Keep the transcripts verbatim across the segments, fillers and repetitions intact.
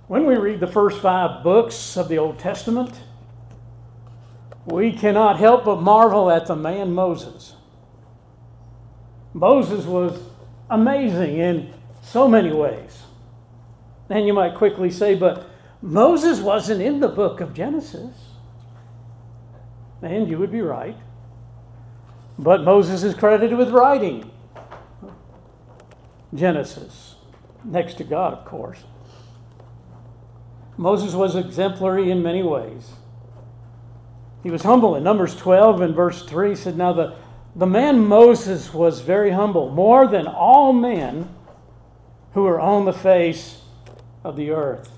When we read the first five books of the Old Testament, we cannot help but marvel at the man Moses. Moses was amazing in so many ways. And you might quickly say, but Moses wasn't in the book of Genesis. And you would be right. But Moses is credited with writing Genesis, next to God, of course. Moses was exemplary in many ways. He was humble. In Numbers twelve and verse three said, Now the, the man Moses was very humble, more than all men who are on the face of the earth.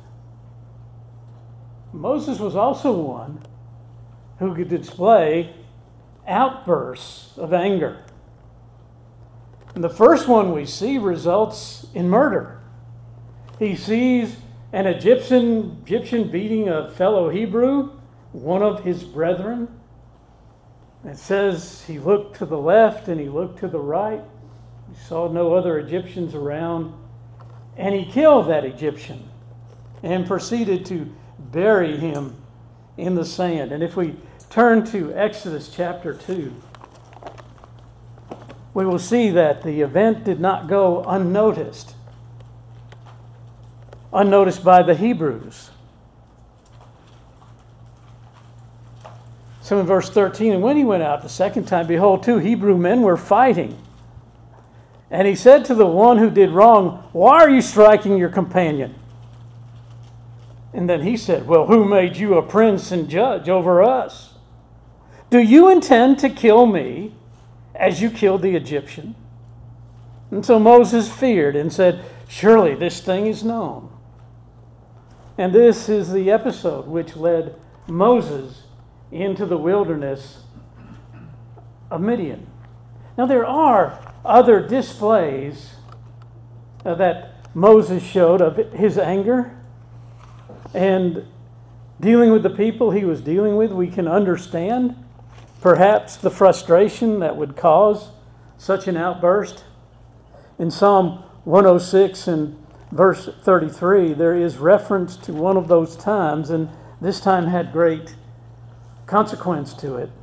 Moses was also one who could display outbursts of anger. And the first one we see results in murder. He sees an Egyptian, Egyptian beating a fellow Hebrew, one of his brethren. It says he looked to the left and he looked to the right. He saw no other Egyptians around. And he killed that Egyptian and proceeded to bury him in the sand. And if we turn to Exodus chapter two, we will see that the event did not go unnoticed. Unnoticed by the Hebrews. So in verse thirteen, and when he went out the second time, behold, two Hebrew men were fighting. And he said to the one who did wrong, Why are you striking your companion? And then he said, Well, who made you a prince and judge over us? Do you intend to kill me as you killed the Egyptian? And so Moses feared and said, Surely this thing is known. And this is the episode which led Moses into the wilderness of Midian. Now there are other displays uh, that Moses showed of his anger and dealing with the people he was dealing with. We can understand perhaps the frustration that would cause such an outburst. In Psalm one oh six and verse thirty-three, there is reference to one of those times, and this time had great consequence to it.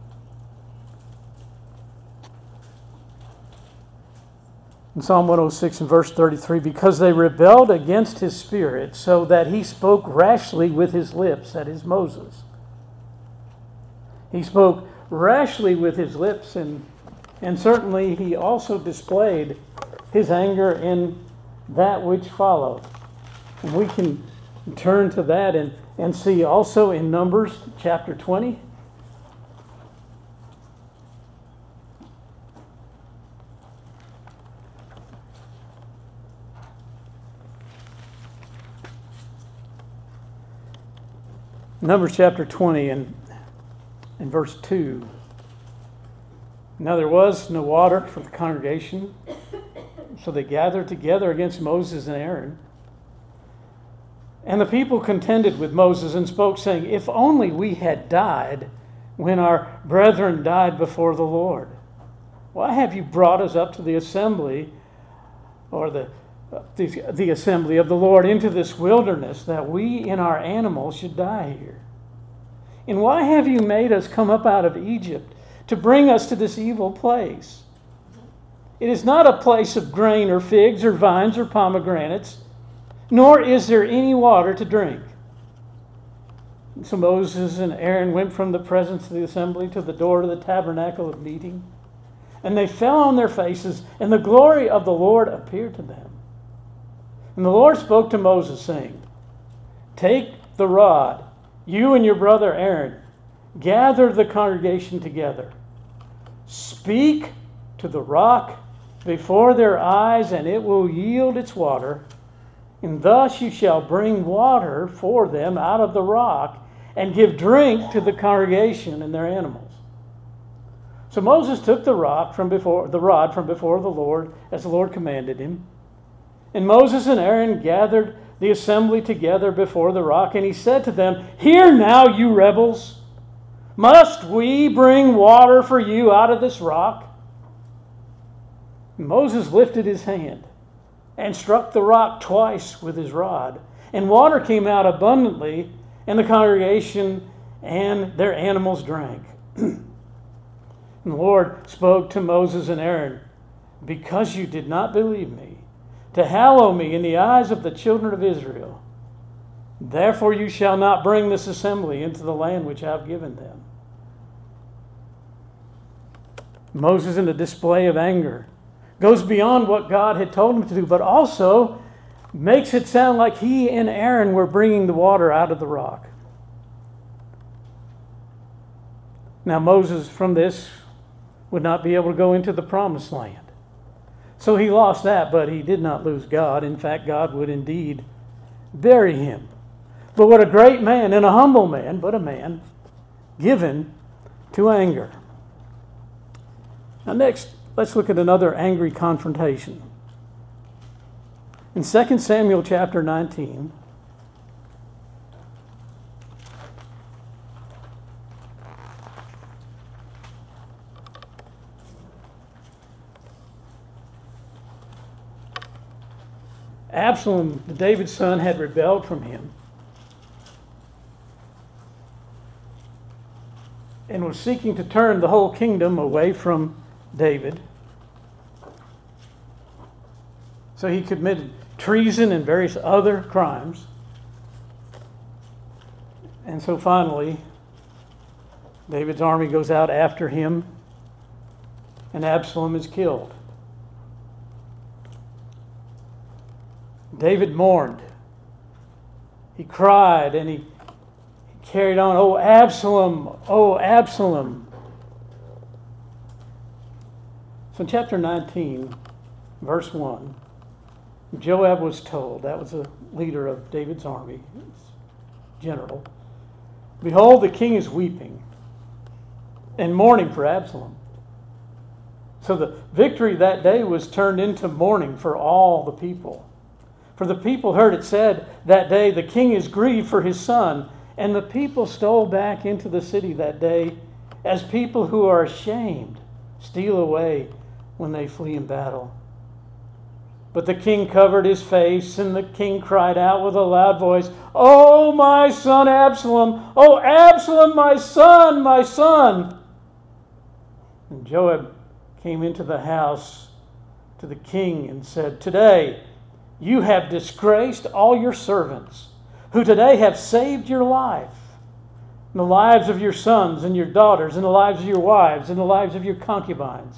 In Psalm one oh six and verse thirty-three, because they rebelled against his spirit, so that he spoke rashly with his lips, that is Moses. He spoke rashly with his lips, and, and certainly he also displayed his anger in that which followed. And we can turn to that and, and see also in Numbers chapter twenty. Numbers chapter twenty and, and verse two. Now there was no water for the congregation, so they gathered together against Moses and Aaron. And the people contended with Moses and spoke, saying, If only we had died when our brethren died before the Lord. Why have you brought us up to the assembly, or the, the, the assembly of the Lord, into this wilderness, that we and our animals should die here? And why have you made us come up out of Egypt to bring us to this evil place? It is not a place of grain or figs or vines or pomegranates, nor is there any water to drink. And so Moses and Aaron went from the presence of the assembly to the door of the tabernacle of meeting, and they fell on their faces, and the glory of the Lord appeared to them. And the Lord spoke to Moses, saying, Take the rod, you and your brother Aaron, gather the congregation together. Speak to the rock before their eyes, and it will yield its water. And thus you shall bring water for them out of the rock, and give drink to the congregation and their animals. So Moses took the rock from before the rod from before the Lord, as the Lord commanded him. And Moses and Aaron gathered the assembly together before the rock, and he said to them, Hear now, you rebels, must we bring water for you out of this rock? And Moses lifted his hand and struck the rock twice with his rod, And water came out abundantly, and the congregation and their animals drank. And the Lord spoke to Moses and Aaron, because you did not believe me, to hallow me in the eyes of the children of Israel, therefore you shall not bring this assembly into the land which I have given them. Moses, in a display of anger, goes beyond what God had told him to do, but also makes it sound like he and Aaron were bringing the water out of the rock. Now Moses, from this, would not be able to go into the promised land. So he lost that, but he did not lose God. In fact, God would indeed bury him. But what a great man, and a humble man, but a man given to anger. Now next, let's look at another angry confrontation. In Second Samuel chapter nineteen, Absalom, David's son, had rebelled from him and was seeking to turn the whole kingdom away from David. So he committed treason and various other crimes. And so finally, David's army goes out after him, and Absalom is killed. David mourned. He cried and he, he carried on, "Oh, Absalom, oh, Absalom." So in chapter nineteen, verse one, Joab was told, that was the leader of David's army, general, "Behold, the king is weeping and mourning for Absalom." So the victory that day was turned into mourning for all the people. For the people heard it said that day, "The king is grieved for his son." And the people stole back into the city that day as people who are ashamed steal away when they flee in battle. But the king covered his face, and the king cried out with a loud voice, "Oh, my son Absalom! Oh, Absalom, my son, my son!" And Joab came into the house to the king and said, "Today you have disgraced all your servants, who today have saved your life, and the lives of your sons and your daughters, and the lives of your wives, and the lives of your concubines,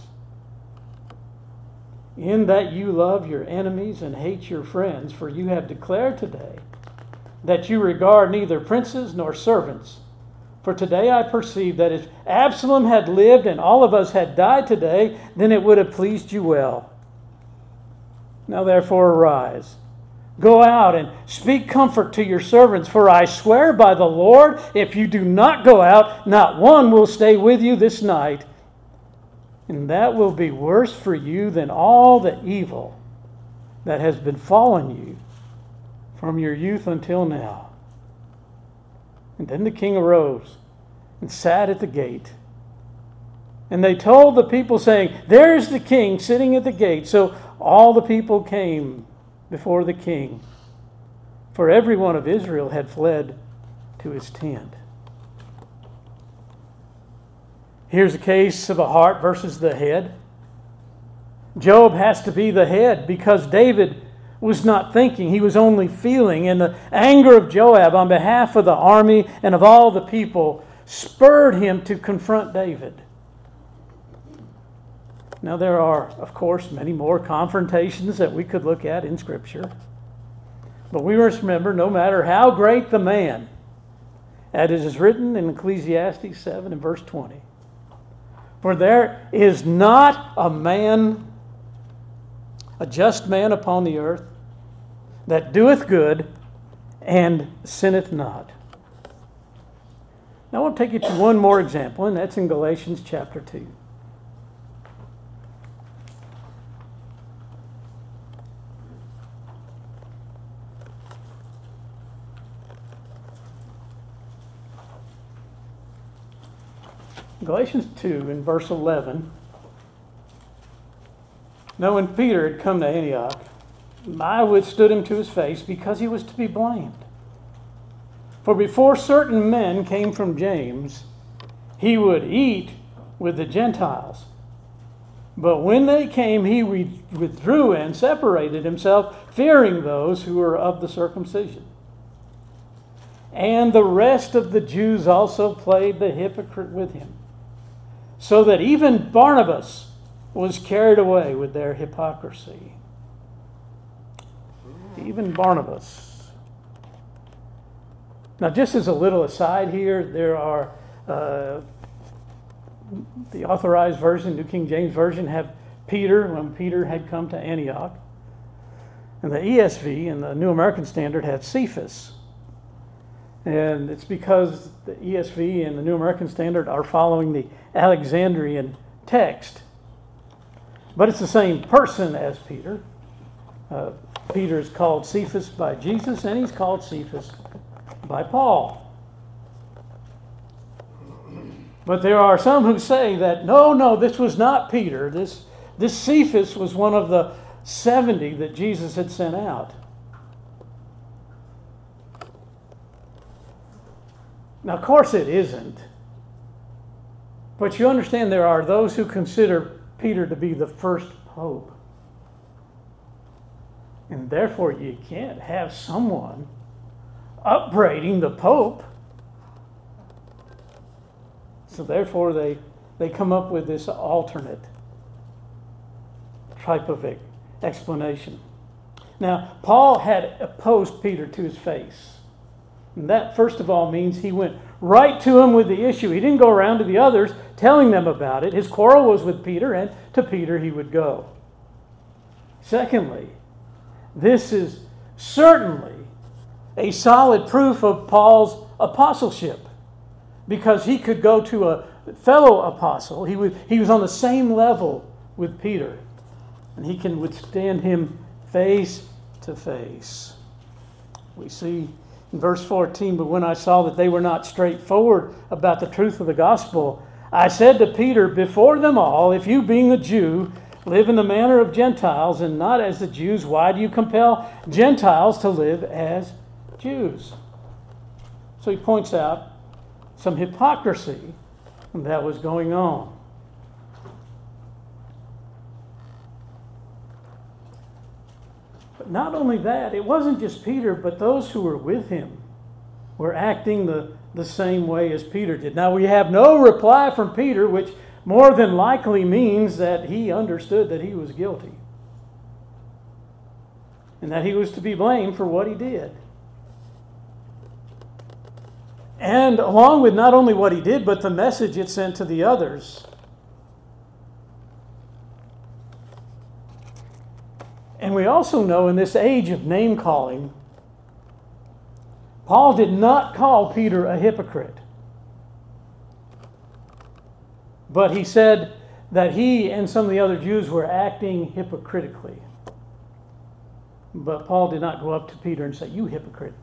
in that you love your enemies and hate your friends, for you have declared today that you regard neither princes nor servants. For today I perceive that if Absalom had lived and all of us had died today, then it would have pleased you well. Now therefore arise, go out and speak comfort to your servants, for I swear by the Lord, if you do not go out, not one will stay with you this night. And that will be worse for you than all the evil that has befallen you from your youth until now." And then the king arose and sat at the gate. And they told the people, saying, "There's the king sitting at the gate." So all the people came before the king, for every one of Israel had fled to his tent. Here's a case of a heart versus the head. Joab has to be the head because David was not thinking, he was only feeling. And the anger of Joab on behalf of the army and of all the people spurred him to confront David. Now there are, of course, many more confrontations that we could look at in Scripture. But we must remember, no matter how great the man, as it is written in Ecclesiastes seven and verse twenty, for there is not a man, a just man upon the earth, that doeth good and sinneth not. Now I want to take you to one more example, and that's in Galatians chapter two. Galatians two in verse eleven. Now when Peter had come to Antioch, I withstood him to his face because he was to be blamed. For before certain men came from James, he would eat with the Gentiles. But when they came, he withdrew and separated himself, fearing those who were of the circumcision. And the rest of the Jews also played the hypocrite with him, so that even Barnabas was carried away with their hypocrisy. Even Barnabas. Now, just as a little aside here, there are uh, the Authorized Version, New King James Version, have Peter when Peter had come to Antioch. And the E S V and the New American Standard had Cephas. And it's because the E S V and the New American Standard are following the Alexandrian text. But it's the same person as Peter. Uh, Peter is called Cephas by Jesus, and he's called Cephas by Paul. But there are some who say that, no, no, this was not Peter. This, this Cephas was one of the seventy that Jesus had sent out. Now, of course it isn't. But you understand there are those who consider Peter to be the first pope. And therefore you can't have someone upbraiding the Pope. So therefore they, they come up with this alternate type of explanation. Now, Paul had opposed Peter to his face. And that, first of all, means he went right to him with the issue. He didn't go around to the others telling them about it. His quarrel was with Peter, and to Peter he would go. Secondly, this is certainly a solid proof of Paul's apostleship, because he could go to a fellow apostle. He was, he was on the same level with Peter, and he can withstand him face to face. We see in verse fourteen, but when I saw that they were not straightforward about the truth of the gospel, I said to Peter before them all, if you, being a Jew, live in the manner of Gentiles and not as the Jews, why do you compel Gentiles to live as Jews? So he points out some hypocrisy that was going on. But not only that, it wasn't just Peter, but those who were with him were acting the, the same way as Peter did. Now, we have no reply from Peter, which more than likely means that he understood that he was guilty and that he was to be blamed for what he did. And along with not only what he did, but the message it sent to the others. And we also know in this age of name-calling, Paul did not call Peter a hypocrite. But he said that he and some of the other Jews were acting hypocritically. But Paul did not go up to Peter and say, you hypocrite.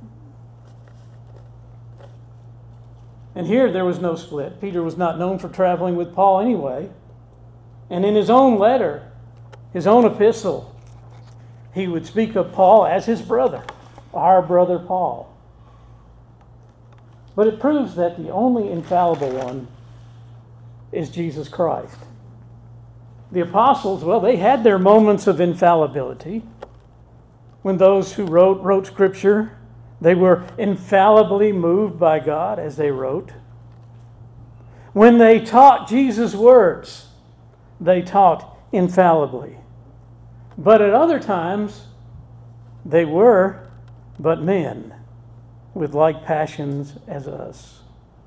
And here there was no split. Peter was not known for traveling with Paul anyway. And in his own letter, his own epistle, he would speak of Paul as his brother, our brother Paul. But it proves that the only infallible one is Jesus Christ. The apostles, well, they had their moments of infallibility. When those who wrote, wrote Scripture, they were infallibly moved by God as they wrote. When they taught Jesus' words, they taught infallibly. But at other times, they were but men with like passions as us.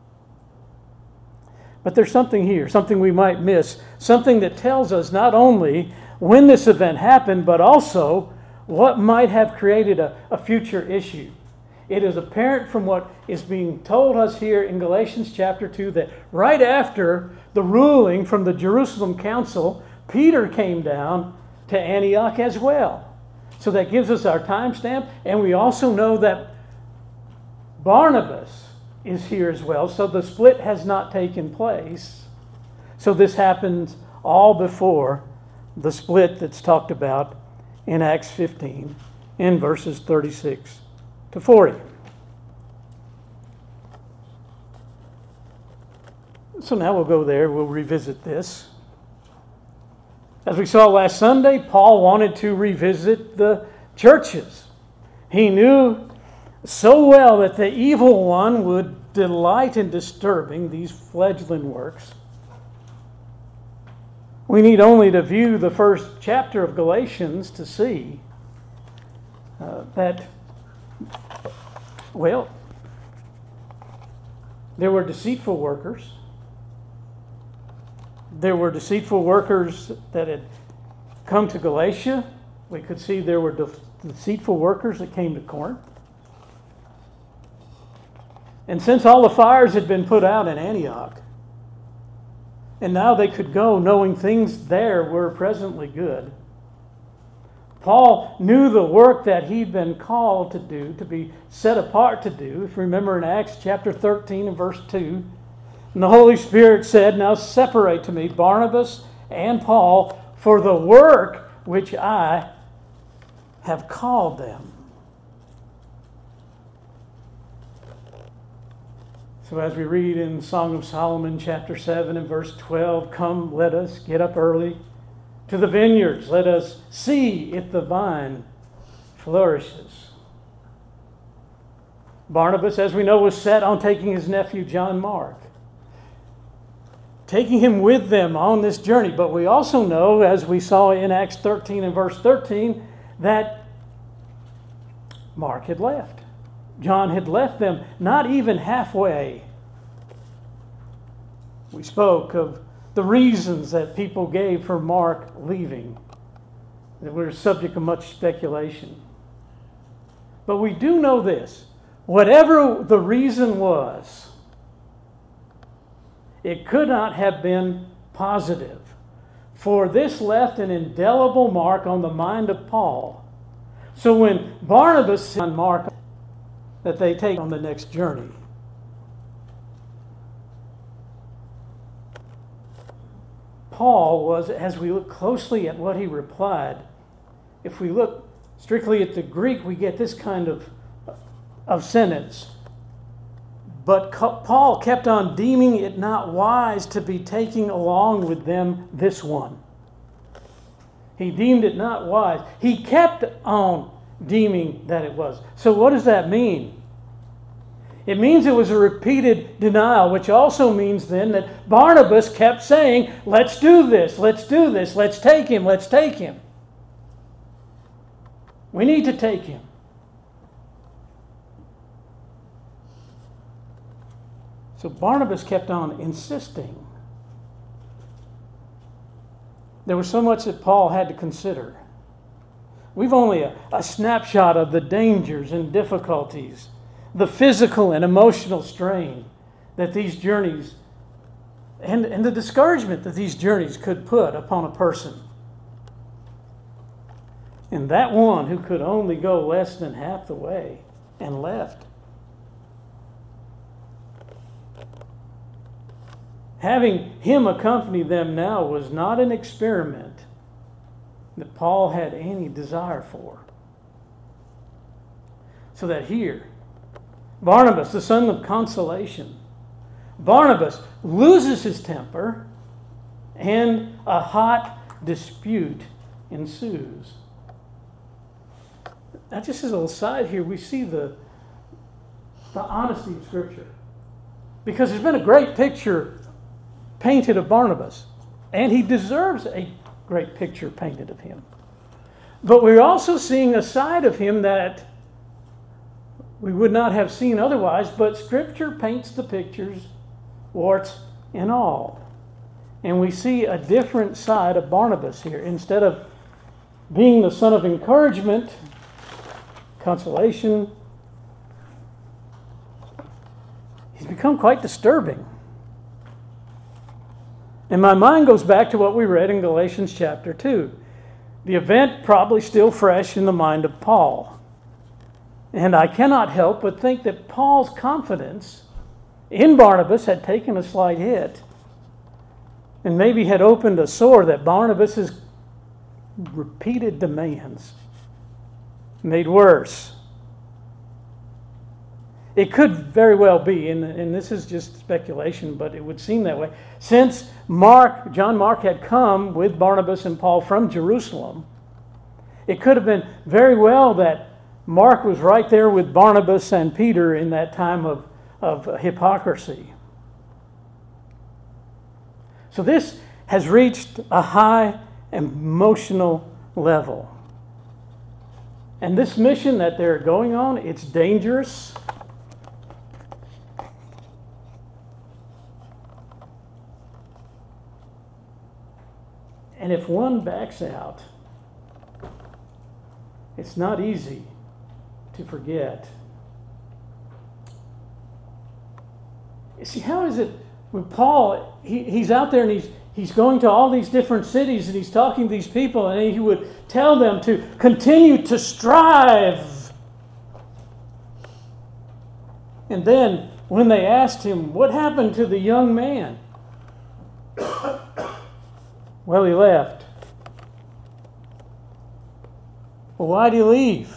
But there's something here, something we might miss, something that tells us not only when this event happened, but also what might have created a, a future issue. It is apparent from what is being told us here in Galatians chapter two that right after the ruling from the Jerusalem Council, Peter came down to Antioch as well. So that gives us our timestamp, and we also know that Barnabas is here as well. So the split has not taken place. So this happens all before the split that's talked about in Acts fifteen in verses thirty-six to forty. So now we'll go there, we'll revisit this. As we saw last Sunday, Paul wanted to revisit the churches. He knew so well that the evil one would delight in disturbing these fledgling works. We need only to view the first chapter of Galatians to see uh, that, well, there were deceitful workers. There were deceitful workers that had come to Galatia. We could see there were de- deceitful workers that came to Corinth. And since all the fires had been put out in Antioch, and now they could go knowing things there were presently good, Paul knew the work that he'd been called to do, to be set apart to do. If you remember in Acts chapter thirteen and verse two, and the Holy Spirit said, "Now separate to me Barnabas and Paul for the work which I have called them." So as we read in Song of Solomon chapter seven and verse twelve, "Come, let us get up early to the vineyards. Let us see if the vine flourishes." Barnabas, as we know, was set on taking his nephew John Mark, taking him with them on this journey. But we also know, as we saw in Acts thirteen and verse thirteen, that Mark had left. John had left them not even halfway. We spoke of the reasons that people gave for Mark leaving, that were subject of much speculation. But we do know this: whatever the reason was, it could not have been positive, for this left an indelible mark on the mind of Paul. So when Barnabas and Mark that they take on the next journey, Paul was, as we look closely at what he replied, if we look strictly at the Greek, we get this kind of, of sentence. But Paul kept on deeming it not wise to be taking along with them this one. He deemed it not wise. He kept on deeming that it was. So what does that mean? It means it was a repeated denial, which also means then that Barnabas kept saying, "Let's do this, let's do this, let's take him, let's take him. We need to take him." So Barnabas kept on insisting. There was so much that Paul had to consider. We've only a, a snapshot of the dangers and difficulties, the physical and emotional strain that these journeys, and, and the discouragement that these journeys could put upon a person. And that one who could only go less than half the way and left. Having him accompany them now was not an experiment that Paul had any desire for. So that here, Barnabas, the son of consolation, Barnabas loses his temper and a hot dispute ensues. Now, just as a little side here, we see the, the honesty of Scripture. Because there's been a great picture painted of Barnabas, and he deserves a great picture painted of him. But we're also seeing a side of him that we would not have seen otherwise, but Scripture paints the pictures, warts and all. And we see a different side of Barnabas here. Instead of being the son of encouragement, consolation, he's become quite disturbing. And my mind goes back to what we read in Galatians chapter two. The event probably still fresh in the mind of Paul. And I cannot help but think that Paul's confidence in Barnabas had taken a slight hit and maybe had opened a sore that Barnabas' repeated demands made worse. It could very well be, and, and this is just speculation, but it would seem that way. Since Mark, John Mark had come with Barnabas and Paul from Jerusalem, it could have been very well that Mark was right there with Barnabas and Peter in that time of, of hypocrisy. So this has reached a high emotional level. And this mission that they're going on, it's dangerous. And if one backs out, it's not easy to forget. You see, how is it with Paul? He, he's out there and he's he's going to all these different cities and he's talking to these people, and he would tell them to continue to strive. And then when they asked him, what happened to the young man? Well, he left. Well, why'd he leave?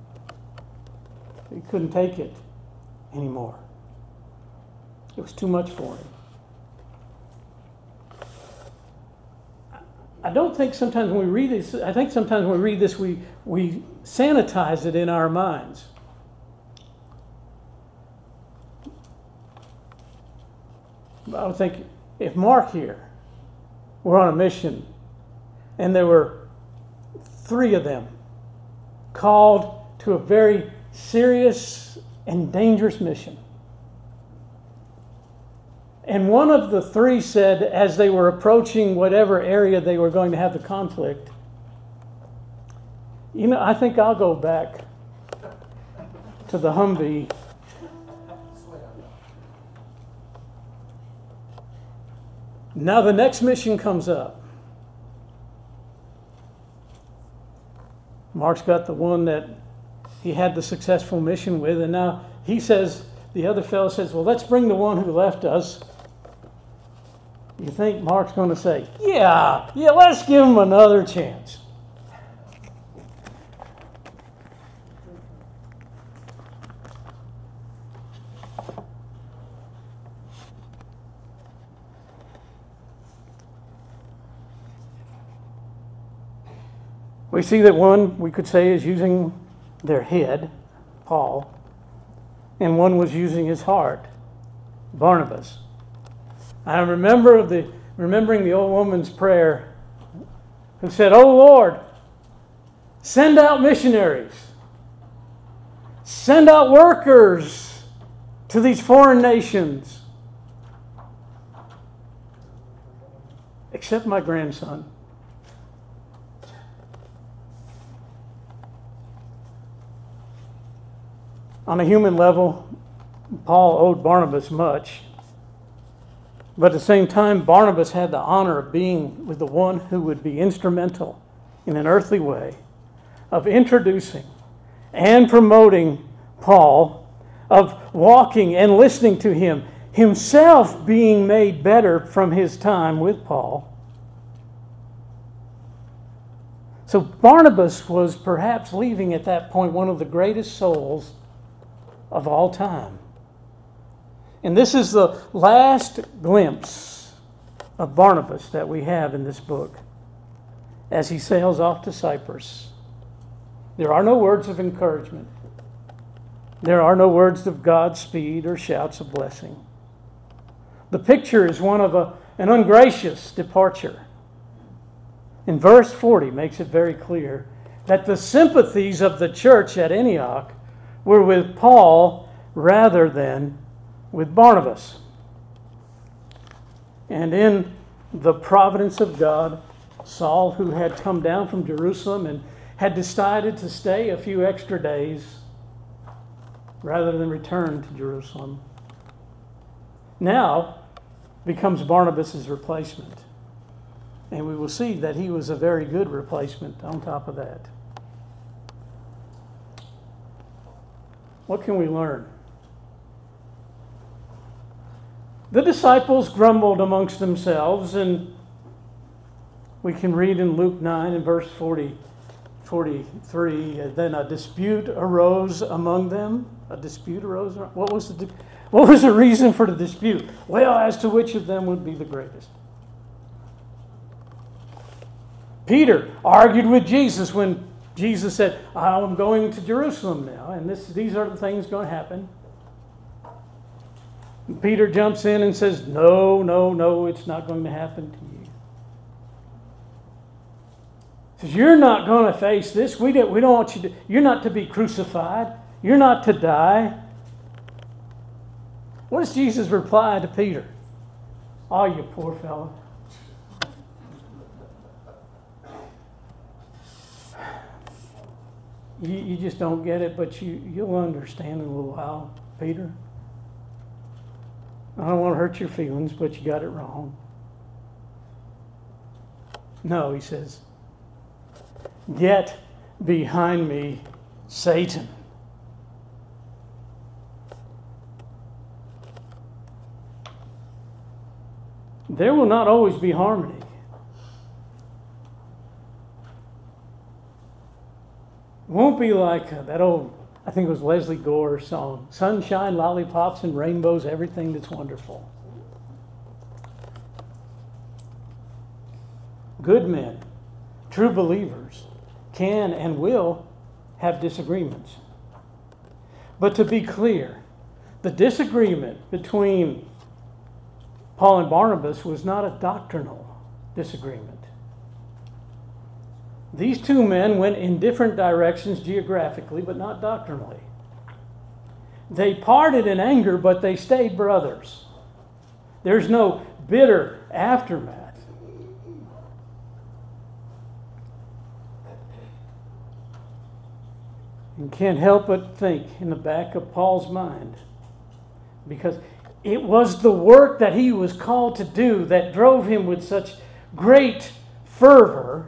He couldn't take it anymore. It was too much for him. I don't think sometimes when we read this, I think sometimes when we read this, we, we sanitize it in our minds. I would think if Mark here were on a mission and there were three of them called to a very serious and dangerous mission, and one of the three said, as they were approaching whatever area they were going to have the conflict, you know, I think I'll go back to the Humvee. Now the next mission comes up. Mark's got the one that he had the successful mission with, and now he says, the other fellow says, well, let's bring the one who left us. You think Mark's going to say, yeah, yeah, let's give him another chance. We see that one, we could say, is using their head, Paul, and one was using his heart, Barnabas. I remember the remembering the old woman's prayer who said, "Oh Lord, send out missionaries. Send out workers to these foreign nations. Except my grandson." On a human level, Paul owed Barnabas much. But at the same time, Barnabas had the honor of being with the one who would be instrumental in an earthly way of introducing and promoting Paul, of walking and listening to him, himself being made better from his time with Paul. So Barnabas was perhaps leaving at that point one of the greatest souls of all time. And this is the last glimpse of Barnabas that we have in this book as he sails off to Cyprus. There are no words of encouragement. There are no words of Godspeed or shouts of blessing. The picture is one of a, an ungracious departure. In verse forty makes it very clear that the sympathies of the church at Antioch were with Paul rather than with Barnabas. And in the providence of God, Saul, who had come down from Jerusalem and had decided to stay a few extra days rather than return to Jerusalem, now becomes Barnabas' replacement. And we will see that he was a very good replacement on top of that. What can we learn? The disciples grumbled amongst themselves, and We can read in Luke nine and verse forty, forty-three, then a dispute arose among them. A dispute arose. What was the what was the reason for the dispute? Well, as to which of them would be the greatest. Peter argued with Jesus when Jesus said, I'm going to Jerusalem now, and this, these are the things going to happen. And Peter jumps in and says, no, no, no, it's not going to happen to you. He says, you're not going to face this. We don't, we don't want you to, you're not to be crucified. You're not to die. What does Jesus reply to Peter? Oh, you poor fellow. You, you just don't get it, but you, you'll understand in a little while, Peter. I don't want to hurt your feelings, but you got it wrong. No, he says, get behind me, Satan. There will not always be harmony. It won't be like uh, that old, I think it was Leslie Gore song, sunshine, lollipops, and rainbows, everything that's wonderful. Good men, true believers, can and will have disagreements. But to be clear, the disagreement between Paul and Barnabas was not a doctrinal disagreement. These two men went in different directions geographically, but not doctrinally. They parted in anger, but they stayed brothers. There's no bitter aftermath. You can't help but think in the back of Paul's mind, because it was the work that he was called to do that drove him with such great fervor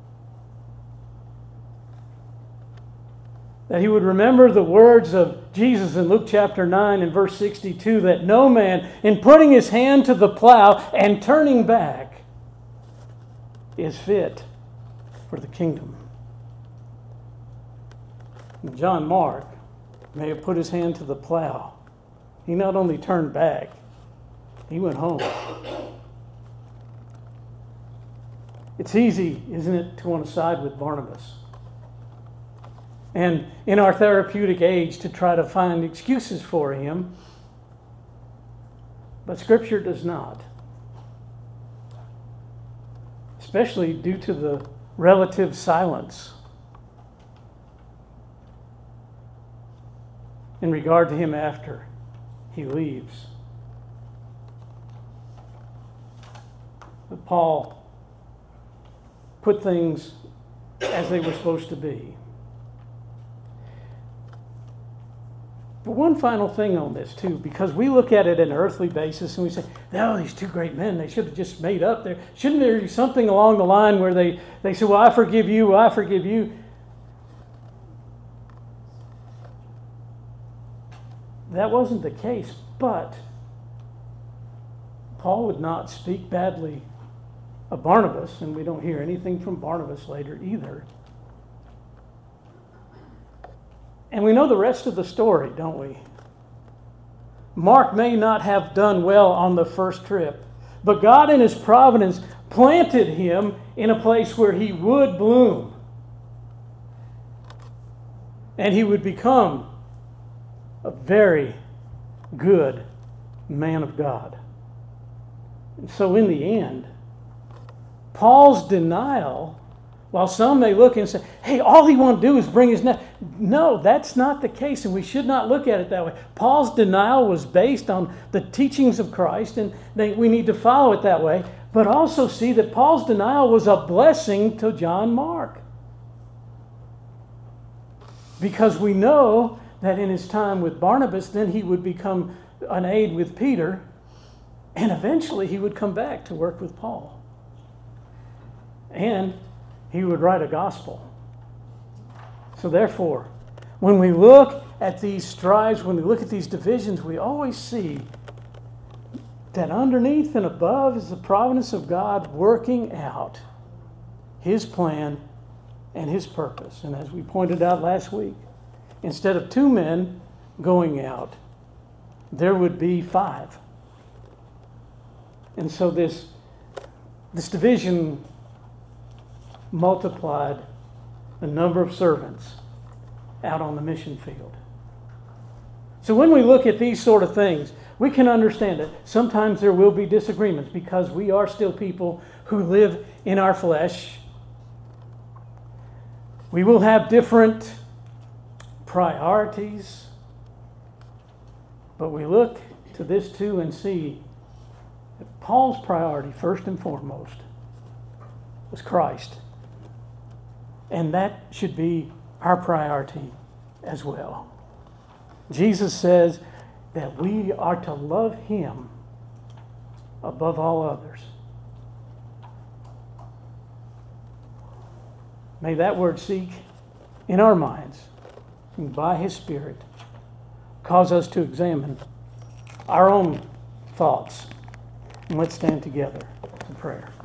that he would remember the words of Jesus in Luke chapter nine and verse sixty-two, that no man, in putting his hand to the plow and turning back, is fit for the kingdom. And John Mark may have put his hand to the plow. He not only turned back, he went home. It's easy, isn't it, to want to side with Barnabas. And in our therapeutic age, to try to find excuses for him. But Scripture does not. Especially due to the relative silence in regard to him after he leaves. But Paul put things as they were supposed to be. But one final thing on this too, because we look at it on an earthly basis and we say, oh, these two great men, they should have just made up there. Shouldn't there be something along the line where they, they say, well, I forgive you, well, I forgive you. That wasn't the case, but Paul would not speak badly of Barnabas, and we don't hear anything from Barnabas later either. And we know the rest of the story, don't we? Mark may not have done well on the first trip, but God in His providence planted him in a place where he would bloom. And he would become a very good man of God. And so in the end, Paul's denial, while some may look and say, hey, all he want to do is bring his neck. No, that's not the case, and we should not look at it that way. Paul's denial was based on the teachings of Christ, and they, we need to follow it that way. But also see that Paul's denial was a blessing to John Mark. Because we know that in his time with Barnabas, then he would become an aide with Peter, and eventually he would come back to work with Paul. And he would write a gospel. So therefore, when we look at these strives, when we look at these divisions, we always see that underneath and above is the providence of God working out His plan and His purpose. And as we pointed out last week, instead of two men going out, there would be five. And so this, this division multiplied the number of servants out on the mission field. So when we look at these sort of things, we can understand that sometimes there will be disagreements because we are still people who live in our flesh. We will have different priorities, but we look to this too and see that Paul's priority, first and foremost, was Christ. And that should be our priority as well. Jesus says that we are to love Him above all others. May that word seek in our minds and by His Spirit cause us to examine our own thoughts. And let's stand together in prayer.